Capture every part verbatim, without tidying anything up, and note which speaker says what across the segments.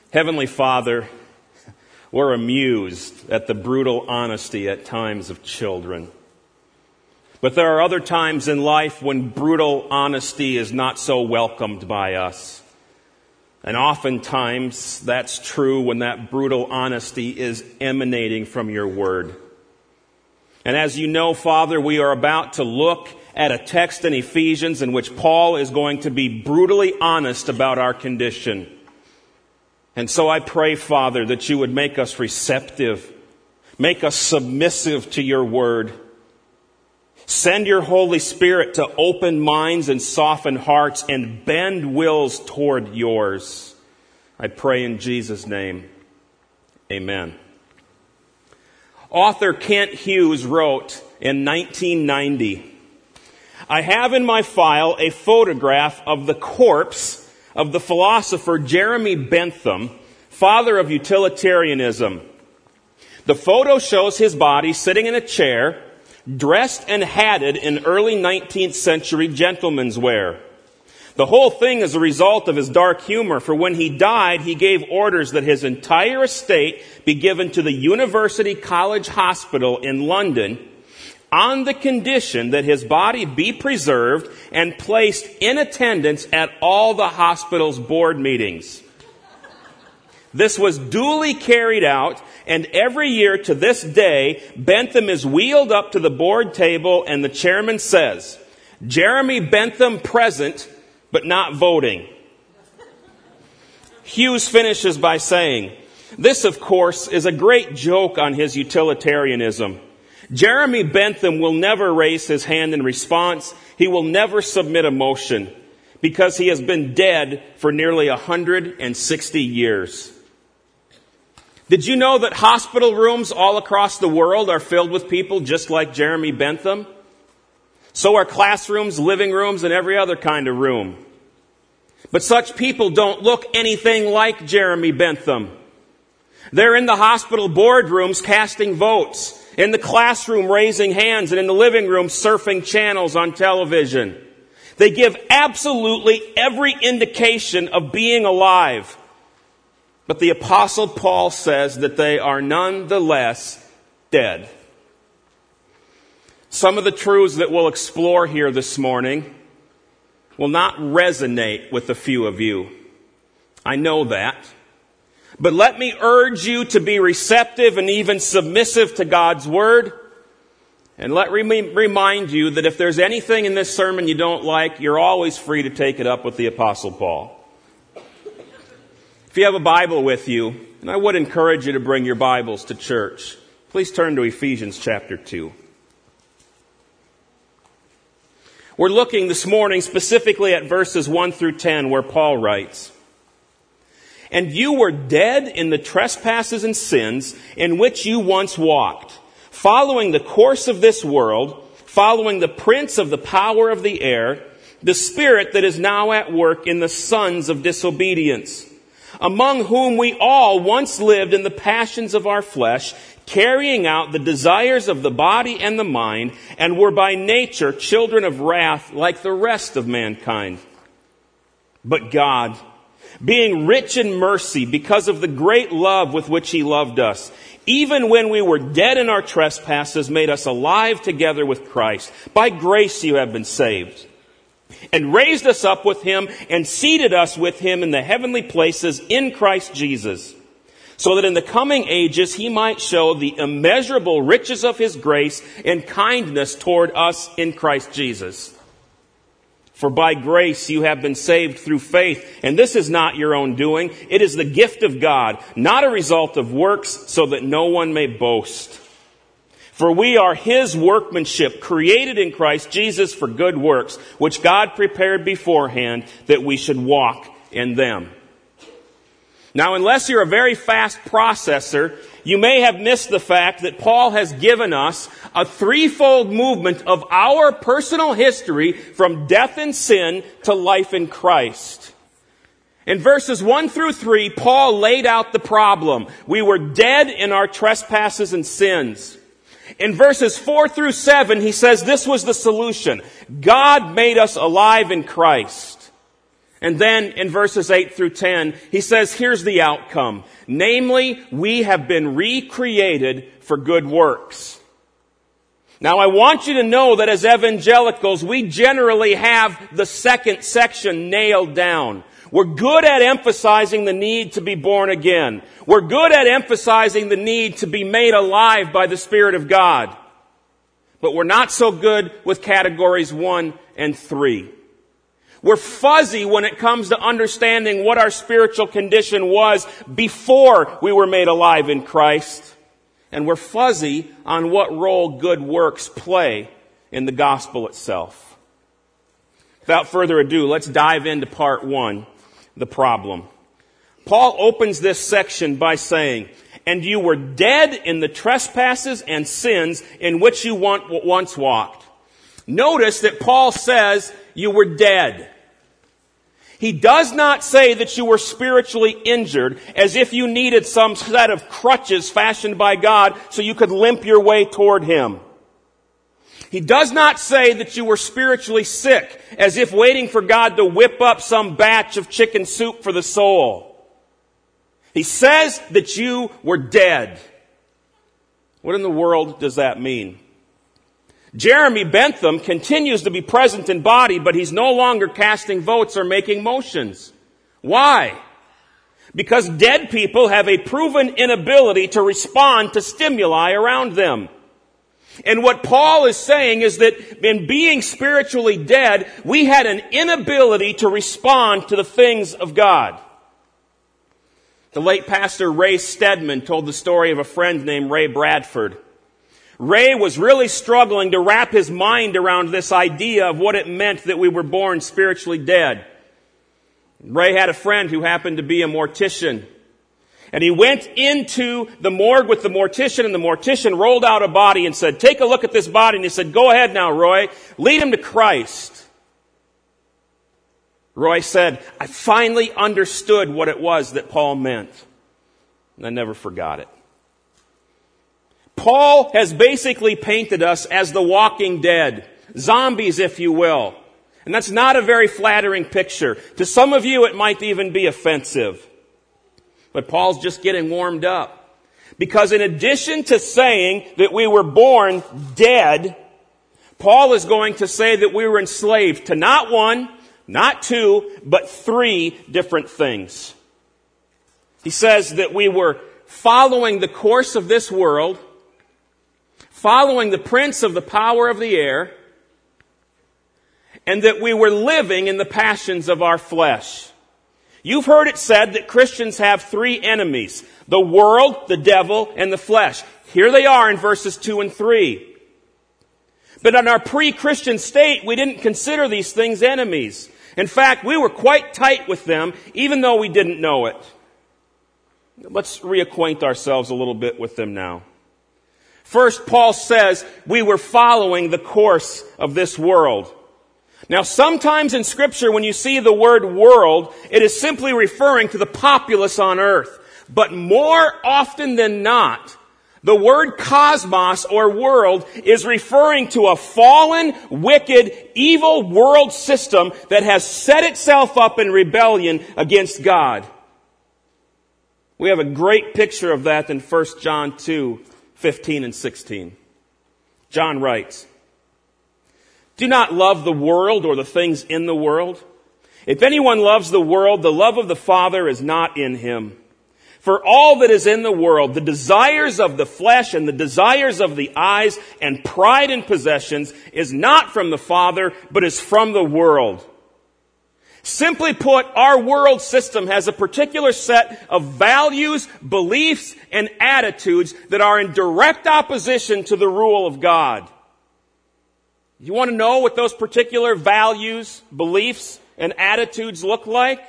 Speaker 1: Heavenly Father, we're amused at the brutal honesty at times of children. But there are other times in life when brutal honesty is not so welcomed by us. And oftentimes that's true when that brutal honesty is emanating from your word. And as you know, Father, we are about to look at a text in Ephesians in which Paul is going to be brutally honest about our condition. And so I pray, Father, that you would make us receptive, make us submissive to your word. Send your Holy Spirit to open minds and soften hearts and bend wills toward yours. I pray in Jesus' name. Amen. Author Kent Hughes wrote in nineteen ninety, "I have in my file a photograph of the corpse of the philosopher Jeremy Bentham, father of utilitarianism. The photo shows his body sitting in a chair, dressed and hatted in early nineteenth century gentleman's wear. The whole thing is a result of his dark humor, for when he died, he gave orders that his entire estate be given to the University College Hospital in London on the condition that his body be preserved and placed in attendance at all the hospital's board meetings. This was duly carried out, and every year to this day, Bentham is wheeled up to the board table and the chairman says, 'Jeremy Bentham present, but not voting.'" Hughes finishes by saying, "This, of course, is a great joke on his utilitarianism. Jeremy Bentham will never raise his hand in response. He will never submit a motion because he has been dead for nearly one hundred sixty years. Did you know that hospital rooms all across the world are filled with people just like Jeremy Bentham? So are classrooms, living rooms, and every other kind of room. But such people don't look anything like Jeremy Bentham. They're in the hospital boardrooms casting votes, in the classroom raising hands, and in the living room surfing channels on television. They give absolutely every indication of being alive. But the Apostle Paul says that they are nonetheless dead." Some of the truths that we'll explore here this morning will not resonate with a few of you. I know that. But let me urge you to be receptive and even submissive to God's word. And let me remind you that if there's anything in this sermon you don't like, you're always free to take it up with the Apostle Paul. If you have a Bible with you, and I would encourage you to bring your Bibles to church, please turn to Ephesians chapter two. We're looking this morning specifically at verses one through ten, where Paul writes, "And you were dead in the trespasses and sins in which you once walked, following the course of this world, following the prince of the power of the air, the spirit that is now at work in the sons of disobedience, among whom we all once lived in the passions of our flesh, carrying out the desires of the body and the mind, and were by nature children of wrath like the rest of mankind. But God, being rich in mercy because of the great love with which he loved us, even when we were dead in our trespasses, made us alive together with Christ. By grace you have been saved, and raised us up with him and seated us with him in the heavenly places in Christ Jesus, so that in the coming ages he might show the immeasurable riches of his grace and kindness toward us in Christ Jesus. For by grace you have been saved through faith, and this is not your own doing. It is the gift of God, not a result of works, so that no one may boast. For we are his workmanship, created in Christ Jesus for good works, which God prepared beforehand that we should walk in them." Now, unless you're a very fast processor, you may have missed the fact that Paul has given us a threefold movement of our personal history from death and sin to life in Christ. In verses one through three, Paul laid out the problem. We were dead in our trespasses and sins. In verses four through seven, he says this was the solution. God made us alive in Christ. And then in verses eight through ten, he says, here's the outcome. Namely, we have been recreated for good works. Now, I want you to know that as evangelicals, we generally have the second section nailed down. We're good at emphasizing the need to be born again. We're good at emphasizing the need to be made alive by the Spirit of God. But we're not so good with categories one and three. We're fuzzy when it comes to understanding what our spiritual condition was before we were made alive in Christ. And we're fuzzy on what role good works play in the gospel itself. Without further ado, let's dive into part one, the problem. Paul opens this section by saying, and you were dead in the trespasses and sins in which you once walked. Notice that Paul says you were dead. He does not say that you were spiritually injured as if you needed some set of crutches fashioned by God so you could limp your way toward Him. He does not say that you were spiritually sick as if waiting for God to whip up some batch of chicken soup for the soul. He says that you were dead. What in the world does that mean? Jeremy Bentham continues to be present in body, but he's no longer casting votes or making motions. Why? Because dead people have a proven inability to respond to stimuli around them. And what Paul is saying is that in being spiritually dead, we had an inability to respond to the things of God. The late pastor Ray Stedman told the story of a friend named Ray Bradford. Ray was really struggling to wrap his mind around this idea of what it meant that we were born spiritually dead. Ray had a friend who happened to be a mortician. And he went into the morgue with the mortician, and the mortician rolled out a body and said, take a look at this body. And he said, go ahead now, Roy. Lead him to Christ. Roy said, I finally understood what it was that Paul meant. And I never forgot it. Paul has basically painted us as the walking dead, zombies, if you will. And that's not a very flattering picture. To some of you, it might even be offensive. But Paul's just getting warmed up. Because in addition to saying that we were born dead, Paul is going to say that we were enslaved to not one, not two, but three different things. He says that we were following the course of this world, following the prince of the power of the air, and that we were living in the passions of our flesh. You've heard it said that Christians have three enemies: the world, the devil, and the flesh. Here they are in verses two and three. But in our pre-Christian state, we didn't consider these things enemies. In fact, we were quite tight with them, even though we didn't know it. Let's reacquaint ourselves a little bit with them now. First, Paul says we were following the course of this world. Now, sometimes in Scripture, when you see the word world, it is simply referring to the populace on earth. But more often than not, the word cosmos or world is referring to a fallen, wicked, evil world system that has set itself up in rebellion against God. We have a great picture of that in First John two, fifteen and sixteen. John writes, do not love the world or the things in the world. If anyone loves the world, the love of the Father is not in him. For all that is in the world, the desires of the flesh and the desires of the eyes and pride in possessions, is not from the Father, but is from the world. Simply put, our world system has a particular set of values, beliefs, and attitudes that are in direct opposition to the rule of God. You want to know what those particular values, beliefs, and attitudes look like?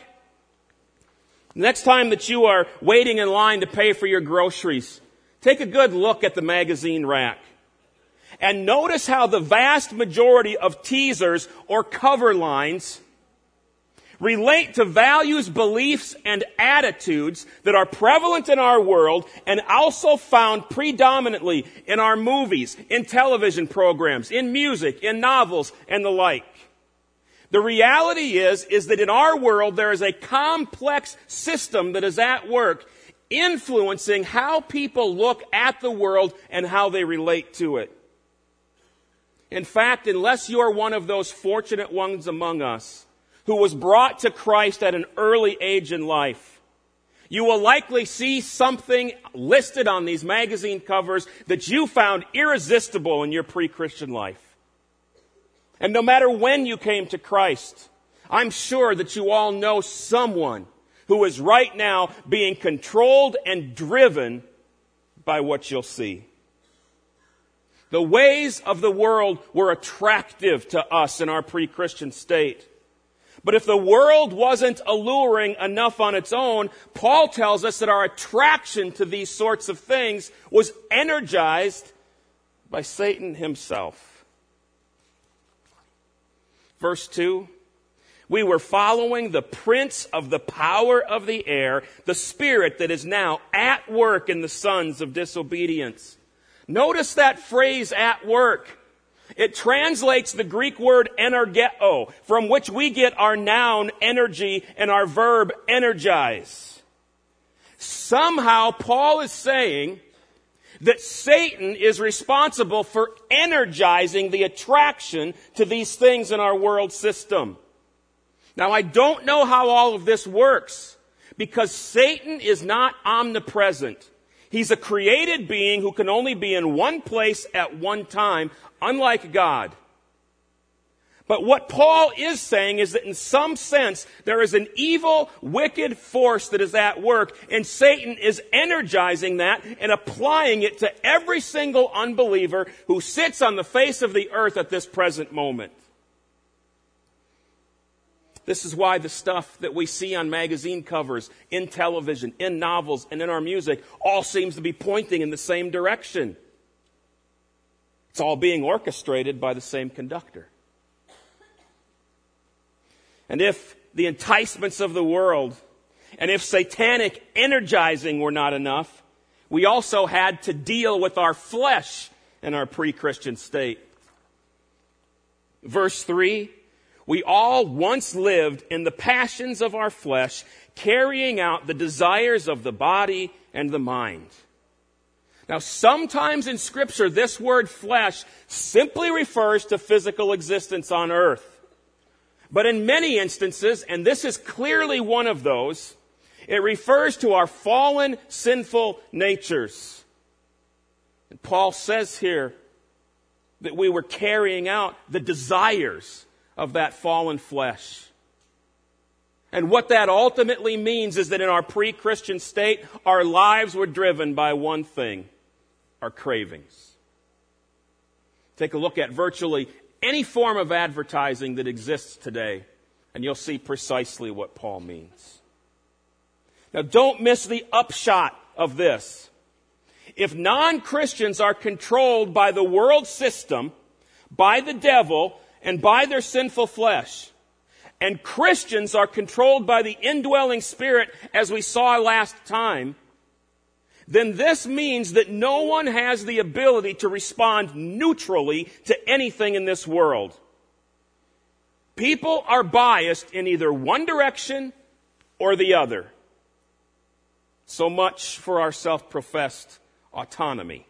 Speaker 1: Next time that you are waiting in line to pay for your groceries, take a good look at the magazine rack. And notice how the vast majority of teasers or cover lines relate to values, beliefs, and attitudes that are prevalent in our world and also found predominantly in our movies, in television programs, in music, in novels, and the like. The reality is, is that in our world there is a complex system that is at work influencing how people look at the world and how they relate to it. In fact, unless you're one of those fortunate ones among us who was brought to Christ at an early age in life, you will likely see something listed on these magazine covers that you found irresistible in your pre-Christian life. And no matter when you came to Christ, I'm sure that you all know someone who is right now being controlled and driven by what you'll see. The ways of the world were attractive to us in our pre-Christian state. But if the world wasn't alluring enough on its own, Paul tells us that our attraction to these sorts of things was energized by Satan himself. Verse two, we were following the prince of the power of the air, the spirit that is now at work in the sons of disobedience. Notice that phrase, at work. It translates the Greek word energeo, from which we get our noun energy and our verb energize. Somehow Paul is saying that Satan is responsible for energizing the attraction to these things in our world system. Now, I don't know how all of this works, because Satan is not omnipresent. He's a created being who can only be in one place at one time, unlike God. But what Paul is saying is that in some sense, there is an evil, wicked force that is at work, and Satan is energizing that and applying it to every single unbeliever who sits on the face of the earth at this present moment. This is why the stuff that we see on magazine covers, in television, in novels, and in our music all seems to be pointing in the same direction. It's all being orchestrated by the same conductor. And if the enticements of the world and if satanic energizing were not enough, we also had to deal with our flesh in our pre-Christian state. Verse three, we all once lived in the passions of our flesh, carrying out the desires of the body and the mind. Now, sometimes in Scripture, this word flesh simply refers to physical existence on earth. But in many instances, and this is clearly one of those, it refers to our fallen, sinful natures. And Paul says here that we were carrying out the desires of that fallen flesh. And what that ultimately means is that in our pre-Christian state, our lives were driven by one thing: our cravings. Take a look at virtually any form of advertising that exists today, and you'll see precisely what Paul means. Now, don't miss the upshot of this. If non-Christians are controlled by the world system, by the devil, and by their sinful flesh, and Christians are controlled by the indwelling Spirit, as we saw last time, then this means that no one has the ability to respond neutrally to anything in this world. People are biased in either one direction or the other. So much for our self-professed autonomy.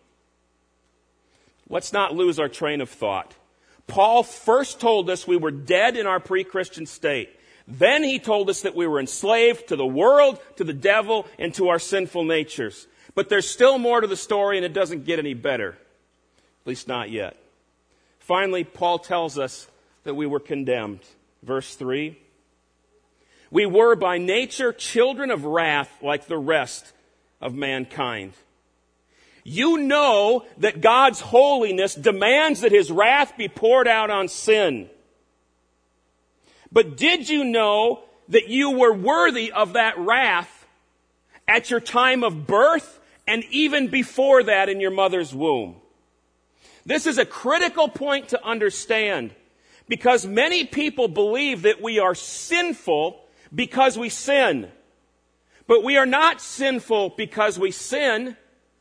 Speaker 1: Let's not lose our train of thought. Paul first told us we were dead in our pre-Christian state. Then he told us that we were enslaved to the world, to the devil, and to our sinful natures. But there's still more to the story, and it doesn't get any better. At least not yet. Finally, Paul tells us that we were condemned. Verse three. We were by nature children of wrath like the rest of mankind. You know that God's holiness demands that his wrath be poured out on sin. But did you know that you were worthy of that wrath at your time of birth and even before that in your mother's womb? This is a critical point to understand, because many people believe that we are sinful because we sin. But we are not sinful because we sin.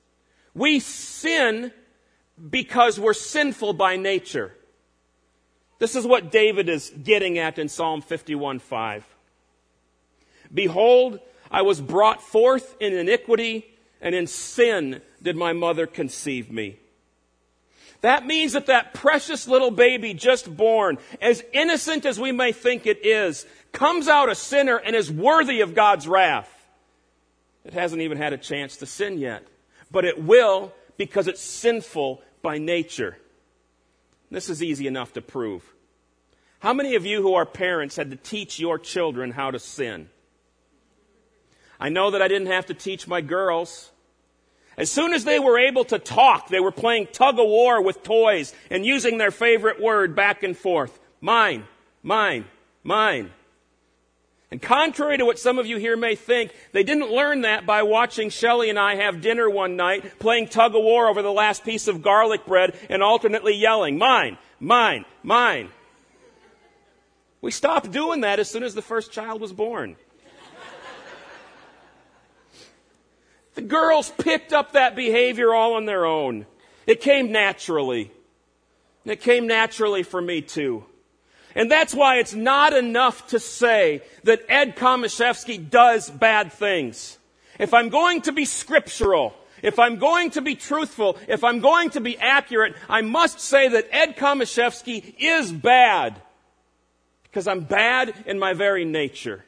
Speaker 1: We sin because we're sinful by nature. This is what David is getting at in Psalm fifty-one five. Behold, I was brought forth in iniquity, and in sin did my mother conceive me. That means that that precious little baby just born, as innocent as we may think it is, comes out a sinner and is worthy of God's wrath. It hasn't even had a chance to sin yet, but it will because it's sinful by nature. This is easy enough to prove. How many of you who are parents had to teach your children how to sin? I know that I didn't have to teach my girls. As soon as they were able to talk, they were playing tug-of-war with toys and using their favorite word back and forth. Mine, mine, mine. And contrary to what some of you here may think, they didn't learn that by watching Shelley and I have dinner one night, playing tug-of-war over the last piece of garlic bread and alternately yelling, mine, mine, mine. We stopped doing that as soon as the first child was born. The girls picked up that behavior all on their own. It came naturally. And it came naturally for me too. And that's why it's not enough to say that Ed Komashevsky does bad things. If I'm going to be scriptural, if I'm going to be truthful, if I'm going to be accurate, I must say that Ed Komashevsky is bad. Because I'm bad in my very nature.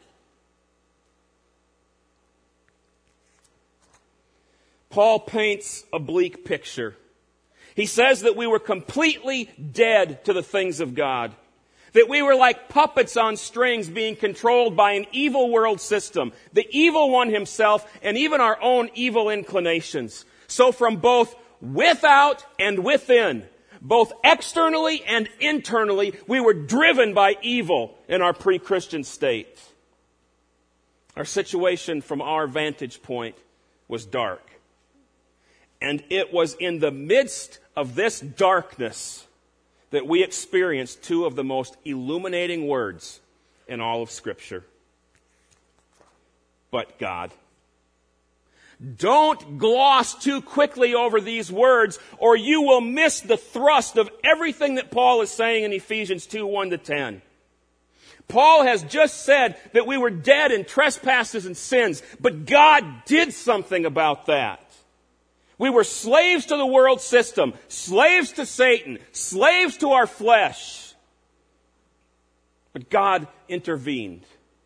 Speaker 1: Paul paints a bleak picture. He says that we were completely dead to the things of God. That we were like puppets on strings being controlled by an evil world system. The evil one himself and even our own evil inclinations. So from both without and within, both externally and internally, we were driven by evil in our pre-Christian state. Our situation from our vantage point was dark. And it was in the midst of this darkness that we experienced two of the most illuminating words in all of Scripture. But God. Don't gloss too quickly over these words, or you will miss the thrust of everything that Paul is saying in Ephesians two, one to ten. Paul has just said that we were dead in trespasses and sins, but God did something about that. We were slaves to the world system, slaves to Satan, slaves to our flesh. But God intervened.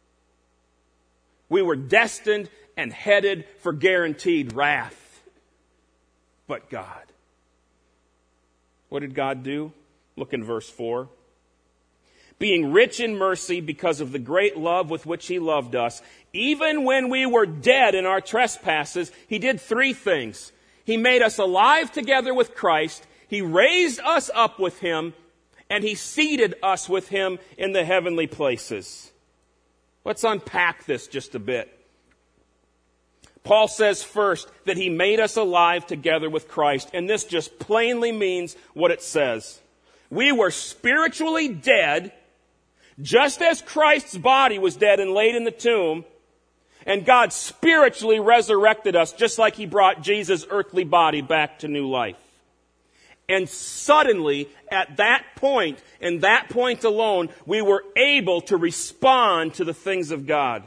Speaker 1: We were destined and headed for guaranteed wrath. But God. What did God do? Look in verse four. Being rich in mercy because of the great love with which He loved us, even when we were dead in our trespasses, He did three things. He made us alive together with Christ. He raised us up with Him. And He seated us with Him in the heavenly places. Let's unpack this just a bit. Paul says first that He made us alive together with Christ. And this just plainly means what it says. We were spiritually dead, just as Christ's body was dead and laid in the tomb. And God spiritually resurrected us just like He brought Jesus' earthly body back to new life. And suddenly, at that point, and that point alone, we were able to respond to the things of God.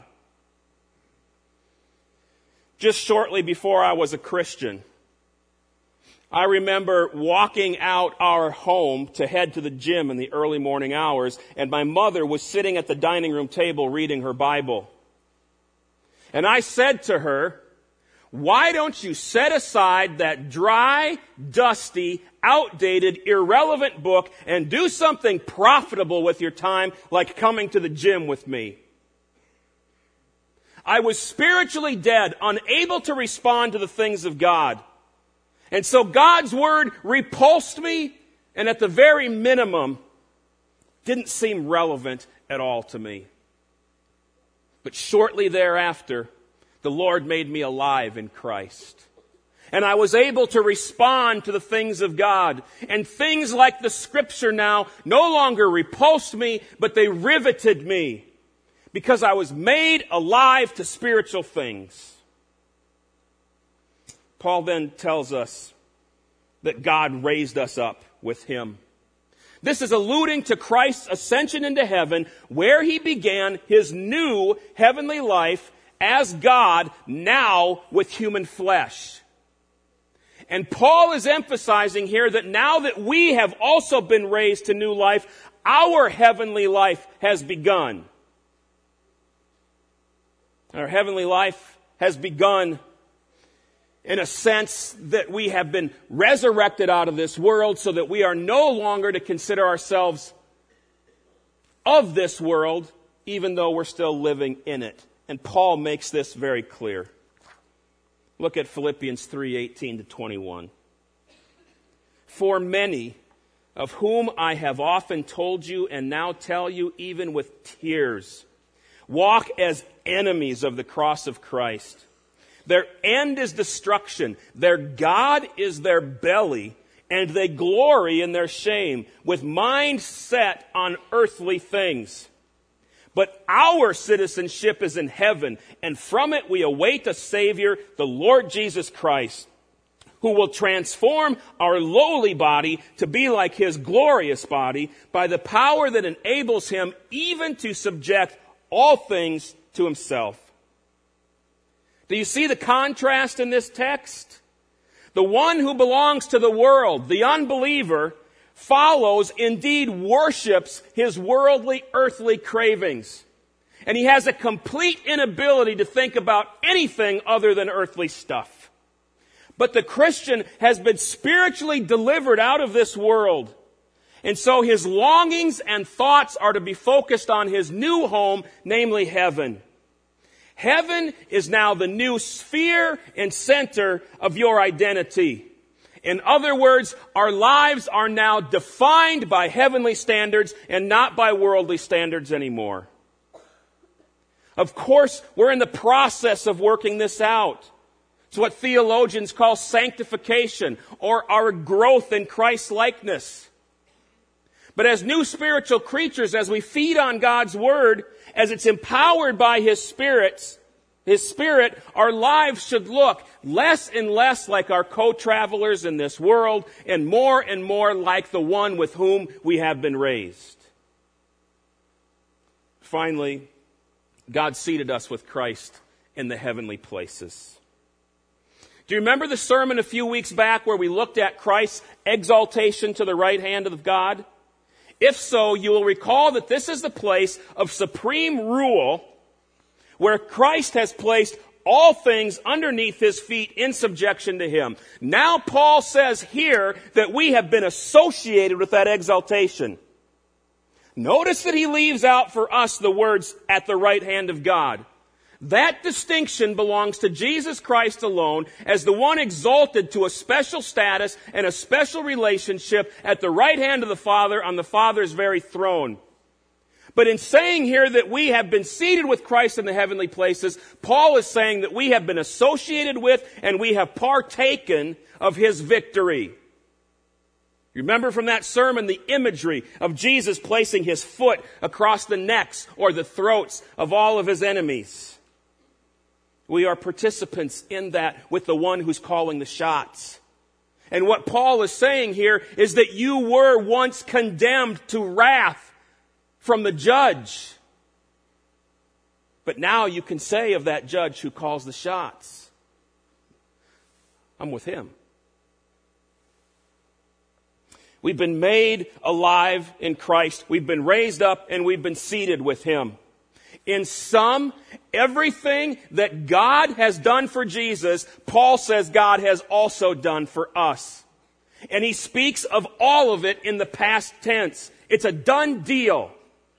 Speaker 1: Just shortly before I was a Christian, I remember walking out our home to head to the gym in the early morning hours, and my mother was sitting at the dining room table reading her Bible. And I said to her, why don't you set aside that dry, dusty, outdated, irrelevant book and do something profitable with your time, like coming to the gym with me? I was spiritually dead, unable to respond to the things of God. And so God's word repulsed me, and at the very minimum, didn't seem relevant at all to me. But shortly thereafter, the Lord made me alive in Christ. And I was able to respond to the things of God. And things like the Scripture now no longer repulsed me, but they riveted me. Because I was made alive to spiritual things. Paul then tells us that God raised us up with Him. This is alluding to Christ's ascension into heaven, where he began his new heavenly life as God, now with human flesh. And Paul is emphasizing here that now that we have also been raised to new life, our heavenly life has begun. Our heavenly life has begun in a sense that we have been resurrected out of this world so that we are no longer to consider ourselves of this world, even though we're still living in it. And Paul makes this very clear. Look at Philippians three eighteen to twenty-one. For many, of whom I have often told you and now tell you even with tears, walk as enemies of the cross of Christ. Their end is destruction. Their God is their belly, and they glory in their shame, with mind set on earthly things. But our citizenship is in heaven, and from it we await a Savior, the Lord Jesus Christ, who will transform our lowly body to be like his glorious body by the power that enables him even to subject all things to himself. Do you see the contrast in this text? The one who belongs to the world, the unbeliever, follows, indeed worships his worldly, earthly cravings. And he has a complete inability to think about anything other than earthly stuff. But the Christian has been spiritually delivered out of this world. And so his longings and thoughts are to be focused on his new home, namely heaven. Heaven is now the new sphere and center of your identity. In other words, our lives are now defined by heavenly standards and not by worldly standards anymore. Of course, we're in the process of working this out. It's what theologians call sanctification, or our growth in Christ's likeness. But as new spiritual creatures, as we feed on God's Word, as it's empowered by His Spirit, His Spirit, our lives should look less and less like our co-travelers in this world and more and more like the one with whom we have been raised. Finally, God seated us with Christ in the heavenly places. Do you remember the sermon a few weeks back where we looked at Christ's exaltation to the right hand of God? If so, you will recall that this is the place of supreme rule where Christ has placed all things underneath his feet in subjection to him. Now Paul says here that we have been associated with that exaltation. Notice that he leaves out for us the words at the right hand of God. That distinction belongs to Jesus Christ alone as the one exalted to a special status and a special relationship at the right hand of the Father on the Father's very throne. But in saying here that we have been seated with Christ in the heavenly places, Paul is saying that we have been associated with and we have partaken of his victory. Remember from that sermon the imagery of Jesus placing his foot across the necks or the throats of all of his enemies. We are participants in that with the one who's calling the shots. And what Paul is saying here is that you were once condemned to wrath from the judge. But now you can say of that judge who calls the shots, I'm with him. We've been made alive in Christ. We've been raised up and we've been seated with him. In sum, everything that God has done for Jesus, Paul says God has also done for us. And he speaks of all of it in the past tense. It's a done deal.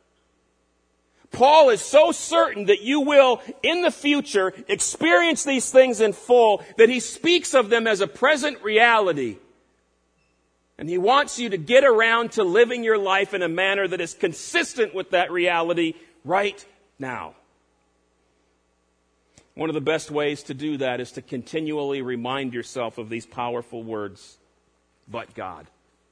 Speaker 1: Paul is so certain that you will, in the future, experience these things in full that he speaks of them as a present reality. And he wants you to get around to living your life in a manner that is consistent with that reality right now. One of the best ways to do that is to continually remind yourself of these powerful words, but God.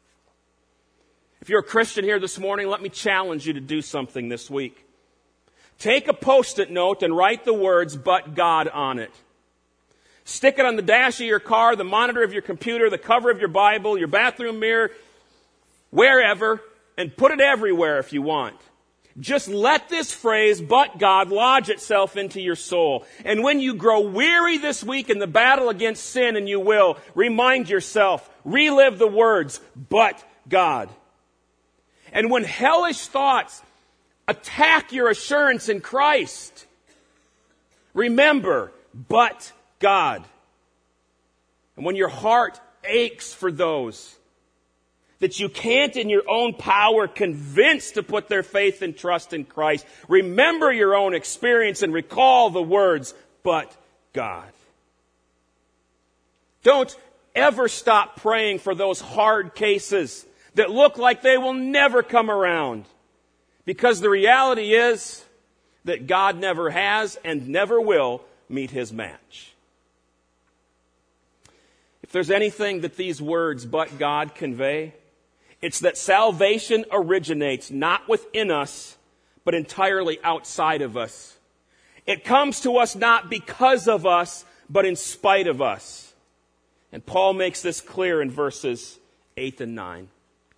Speaker 1: If you're a Christian here this morning, let me challenge you to do something this week. Take a Post-it note and write the words, but God, on it. Stick it on the dash of your car, the monitor of your computer, the cover of your Bible, your bathroom mirror, wherever. and put it everywhere if you want. Just let this phrase, "but God," lodge itself into your soul. And when you grow weary this week in the battle against sin, and you will, remind yourself, relive the words, "but God." And when hellish thoughts attack your assurance in Christ, remember, "but God." And when your heart aches for those that you can't in your own power convince to put their faith and trust in Christ, remember your own experience and recall the words, "but God." Don't ever stop praying for those hard cases that look like they will never come around, because the reality is that God never has and never will meet His match. If there's anything that these words, "but God," convey, it's that salvation originates not within us, but entirely outside of us. It comes to us not because of us, but in spite of us. And Paul makes this clear in verses eight and nine.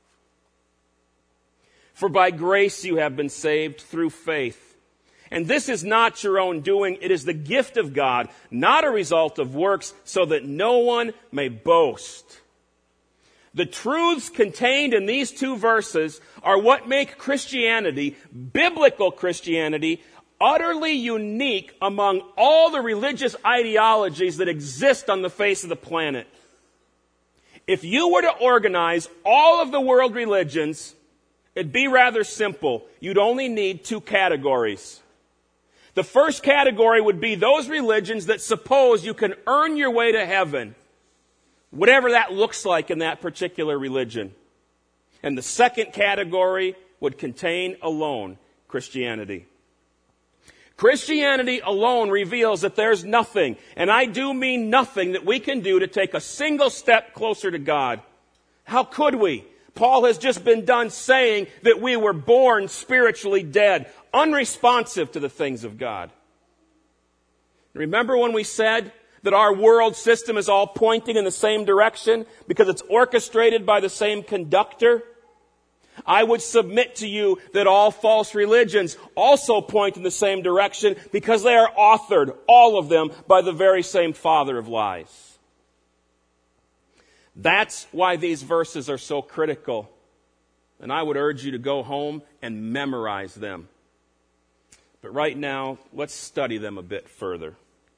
Speaker 1: "For by grace you have been saved through faith. And this is not your own doing, it is the gift of God, not a result of works, so that no one may boast." The truths contained in these two verses are what make Christianity, biblical Christianity, utterly unique among all the religious ideologies that exist on the face of the planet. If you were to organize all of the world religions, it'd be rather simple. You'd only need two categories. The first category would be those religions that suppose you can earn your way to heaven, whatever that looks like in that particular religion. And the second category would contain alone Christianity. Christianity alone reveals that there's nothing, and I do mean nothing, that we can do to take a single step closer to God. How could we? Paul has just been done saying that we were born spiritually dead, unresponsive to the things of God. Remember when we said that our world system is all pointing in the same direction because it's orchestrated by the same conductor? I would submit to you that all false religions also point in the same direction because they are authored, all of them, by the very same father of lies. That's why these verses are so critical. And I would urge you to go home and memorize them. But right now, let's study them a bit further.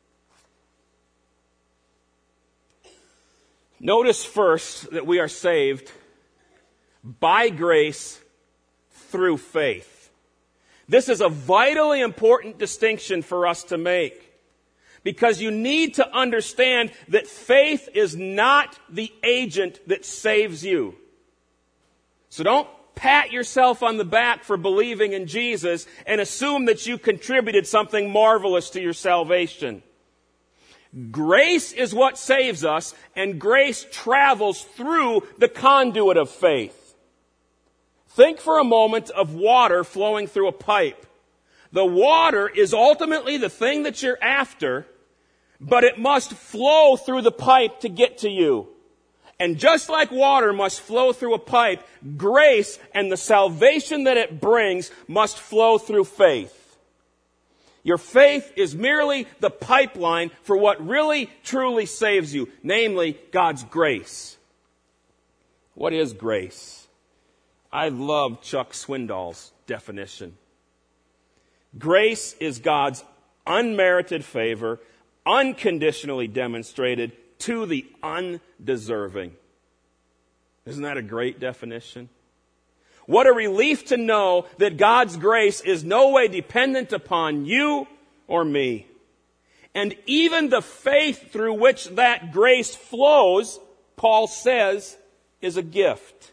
Speaker 1: Notice first that we are saved by grace through faith. This is a vitally important distinction for us to make, because you need to understand that faith is not the agent that saves you. So don't pat yourself on the back for believing in Jesus and assume that you contributed something marvelous to your salvation. Grace is what saves us, and grace travels through the conduit of faith. Think for a moment of water flowing through a pipe. The water is ultimately the thing that you're after, but it must flow through the pipe to get to you. And just like water must flow through a pipe, grace and the salvation that it brings must flow through faith. Your faith is merely the pipeline for what really, truly saves you, namely God's grace. What is grace? I love Chuck Swindoll's definition. Grace is God's unmerited favor, unconditionally demonstrated to the undeserving. Isn't that a great definition? What a relief to know that God's grace is no way dependent upon you or me. And even the faith through which that grace flows, Paul says, is a gift.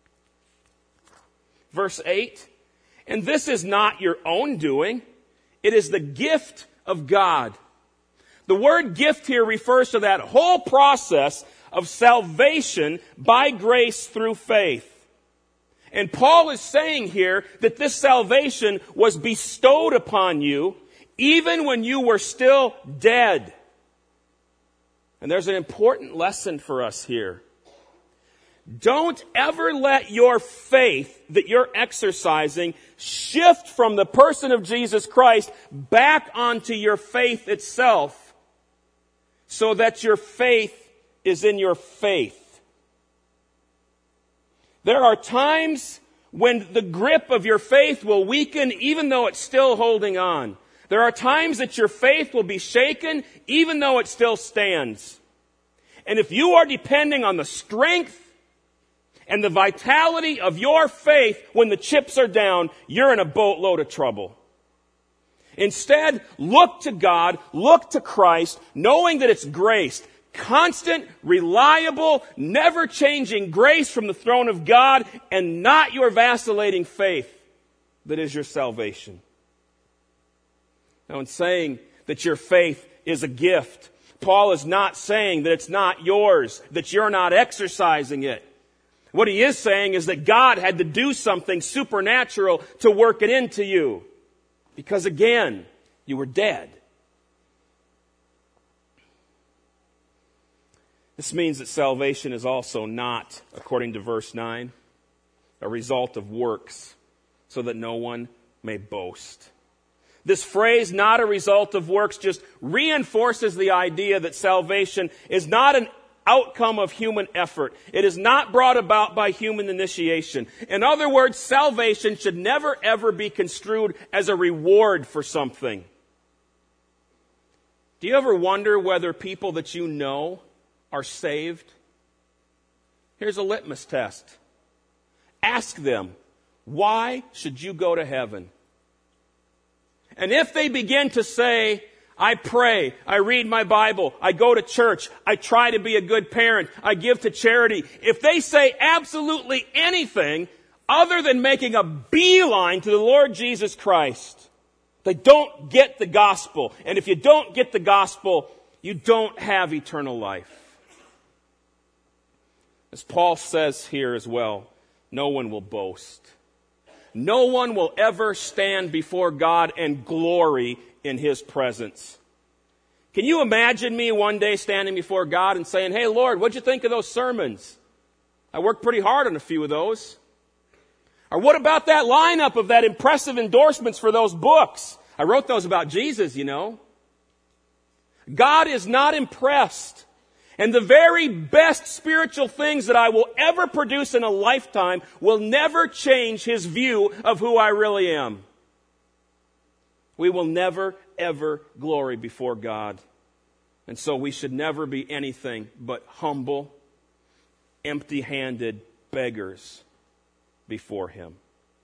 Speaker 1: Verse eight, and this is not your own doing, it is the gift of God. The word gift here refers to that whole process of salvation by grace through faith. And Paul is saying here that this salvation was bestowed upon you even when you were still dead. And there's an important lesson for us here. Don't ever let your faith that you're exercising shift from the person of Jesus Christ back onto your faith itself, so that your faith is in your faith. There are times when the grip of your faith will weaken even though it's still holding on. There are times that your faith will be shaken even though it still stands. And if you are depending on the strength and the vitality of your faith when the chips are down, you're in a boatload of trouble. Instead, look to God, look to Christ, knowing that it's grace, constant, reliable, never-changing grace from the throne of God, and not your vacillating faith that is your salvation. Now, in saying that your faith is a gift, Paul is not saying that it's not yours, that you're not exercising it. What he is saying is that God had to do something supernatural to work it into you. Because again, you were dead. This means that salvation is also not, according to verse nine, a result of works, so that no one may boast. This phrase, not a result of works, just reinforces the idea that salvation is not an outcome of human effort. It is not brought about by human initiation. In other words, salvation should never ever be construed as a reward for something. Do you ever wonder whether people that you know are saved? Here's a litmus test. Ask them, why should you go to heaven? And if they begin to say, I pray, I read my Bible, I go to church, I try to be a good parent, I give to charity. If they say absolutely anything other than making a beeline to the Lord Jesus Christ, they don't get the gospel. And if you don't get the gospel, you don't have eternal life. As Paul says here as well, no one will boast. No one will ever stand before God and glory in His presence. Can you imagine me one day standing before God and saying, hey, Lord, what'd you think of those sermons? I worked pretty hard on a few of those. Or what about that lineup of that impressive endorsements for those books? I wrote those about Jesus, you know. God is not impressed. And the very best spiritual things that I will ever produce in a lifetime will never change His view of who I really am. We will never, ever glory before God. And so we should never be anything but humble, empty-handed beggars before Him.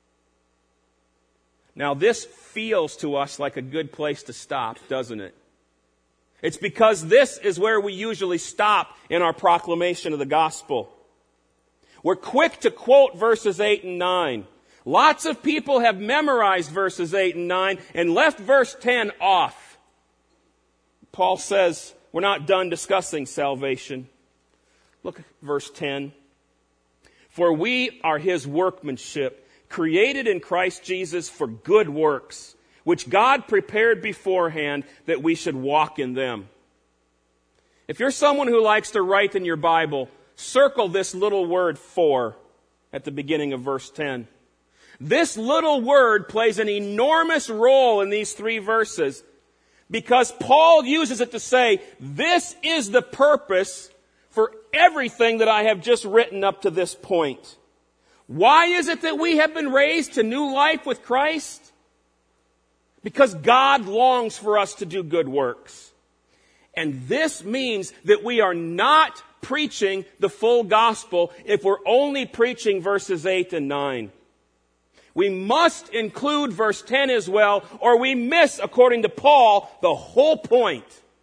Speaker 1: Now, this feels to us like a good place to stop, doesn't it? It's because this is where we usually stop in our proclamation of the gospel. We're quick to quote verses eight and nine. Lots of people have memorized verses eight and nine and left verse ten off. Paul says we're not done discussing salvation. Look at verse ten. For we are His workmanship, created in Christ Jesus for good works, which God prepared beforehand that we should walk in them. If you're someone who likes to write in your Bible, circle this little word for at the beginning of verse ten. This little word plays an enormous role in these three verses because Paul uses it to say, this is the purpose for everything that I have just written up to this point. Why is it that we have been raised to new life with Christ? Because God longs for us to do good works. And this means that we are not preaching the full gospel if we're only preaching verses eight and nine. We must include verse ten as well, or we miss, according to Paul, the whole point.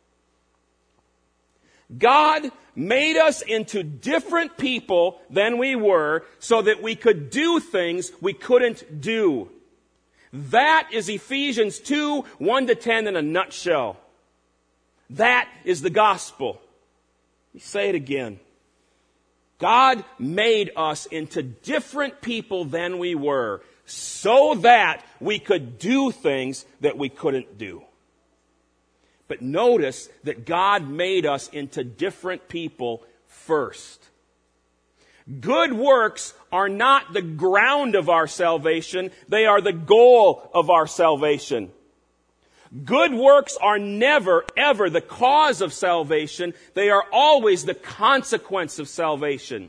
Speaker 1: God made us into different people than we were so that we could do things we couldn't do. That is Ephesians two, one to ten in a nutshell. That is the gospel. Let me say it again. God made us into different people than we were so that we could do things that we couldn't do. But notice that God made us into different people first. Good works are not the ground of our salvation. They are the goal of our salvation. Good works are never, ever the cause of salvation. They are always the consequence of salvation.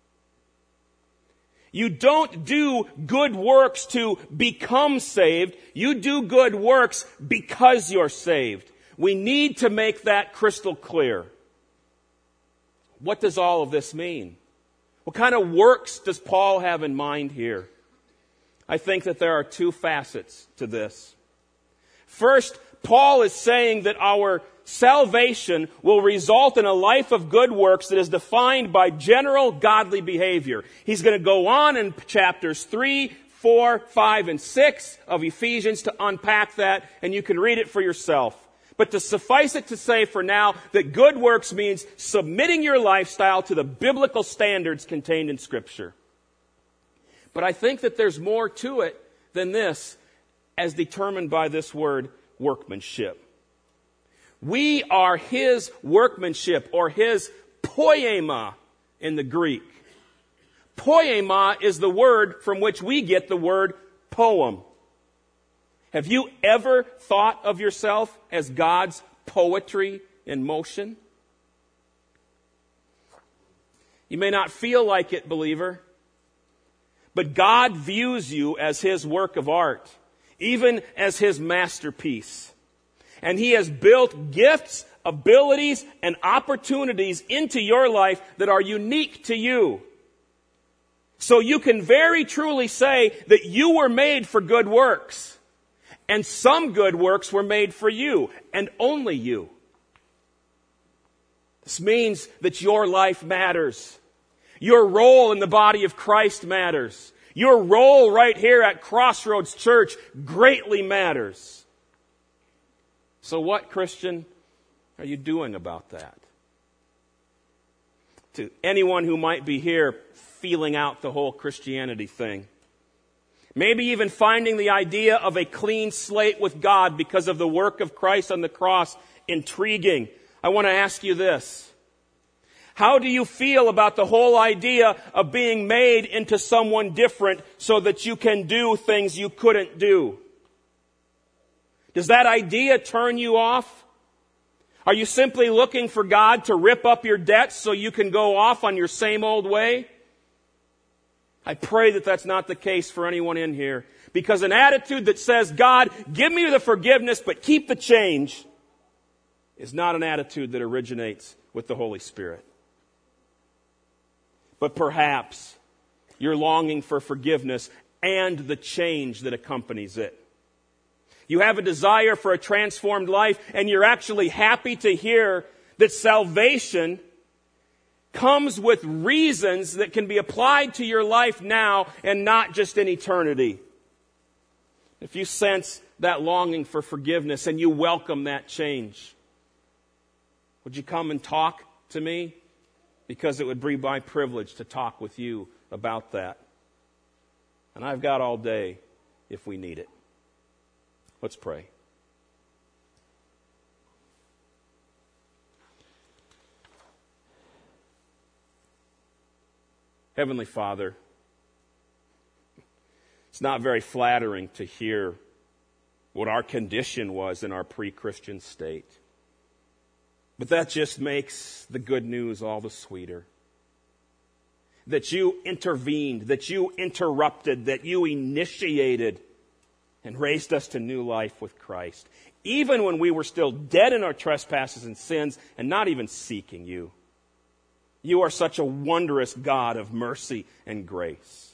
Speaker 1: You don't do good works to become saved. You do good works because you're saved. We need to make that crystal clear. What does all of this mean? What kind of works does Paul have in mind here? I think that there are two facets to this. First, Paul is saying that our salvation will result in a life of good works that is defined by general godly behavior. He's going to go on in chapters three, four, five, and six of Ephesians to unpack that, and you can read it for yourself. But to suffice it to say for now that good works means submitting your lifestyle to the biblical standards contained in Scripture. But I think that there's more to it than this, as determined by this word, workmanship. We are His workmanship, or His poema in the Greek. Poema is the word from which we get the word poem. Have you ever thought of yourself as God's poetry in motion? You may not feel like it, believer, but God views you as His work of art, even as His masterpiece. And He has built gifts, abilities, and opportunities into your life that are unique to you. So you can very truly say that you were made for good works. And some good works were made for you, and only you. This means that your life matters. Your role in the body of Christ matters. Your role right here at Crossroads Church greatly matters. So what, Christian, are you doing about that? To anyone who might be here feeling out the whole Christianity thing, maybe even finding the idea of a clean slate with God because of the work of Christ on the cross intriguing, I want to ask you this. How do you feel about the whole idea of being made into someone different so that you can do things you couldn't do? Does that idea turn you off? Are you simply looking for God to rip up your debts so you can go off on your same old way? I pray that that's not the case for anyone in here. Because an attitude that says, God, give me the forgiveness, but keep the change, is not an attitude that originates with the Holy Spirit. But perhaps you're longing for forgiveness and the change that accompanies it. You have a desire for a transformed life, and you're actually happy to hear that salvation comes with reasons that can be applied to your life now and not just in eternity. If you sense that longing for forgiveness and you welcome that change, would you come and talk to me? Because it would be my privilege to talk with you about that. And I've got all day if we need it. Let's pray. Heavenly Father, it's not very flattering to hear what our condition was in our pre-Christian state. But that just makes the good news all the sweeter. That you intervened, that you interrupted, that you initiated and raised us to new life with Christ. Even when we were still dead in our trespasses and sins and not even seeking you. You are such a wondrous God of mercy and grace.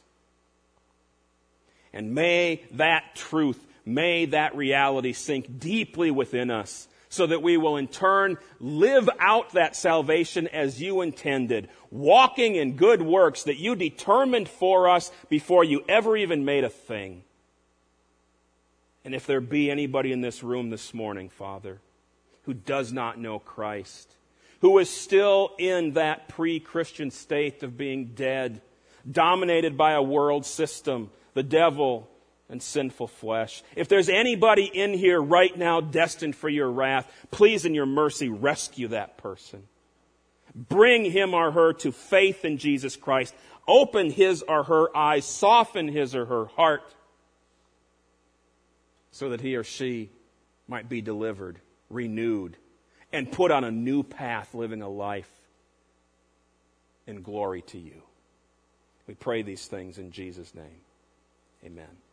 Speaker 1: And may that truth, may that reality sink deeply within us so that we will in turn live out that salvation as you intended, walking in good works that you determined for us before you ever even made a thing. And if there be anybody in this room this morning, Father, who does not know Christ, who is still in that pre-Christian state of being dead, dominated by a world system, the devil, and sinful flesh. If there's anybody in here right now destined for your wrath, please in your mercy rescue that person. Bring him or her to faith in Jesus Christ. Open his or her eyes. Soften his or her heart so that he or she might be delivered, renewed, and put on a new path, living a life in glory to you. We pray these things in Jesus' name. Amen.